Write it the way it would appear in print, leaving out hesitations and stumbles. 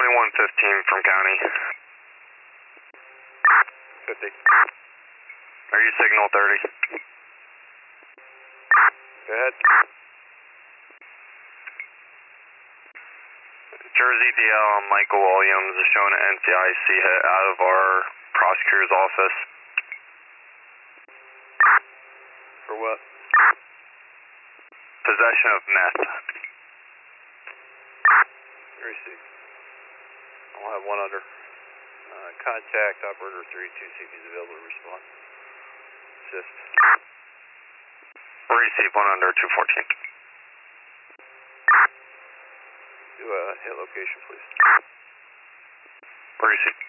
2115 from county. 50. Are you signal 30? Go ahead. Jersey DL Michael Williams is showing an NCIC hit out of our prosecutor's office. For what? Possession of meth. Receive. I'll have one under. Contact operator 32, see if he's available to respond. Assist. Receive 1 under 214. Do a hit location, please. Receive.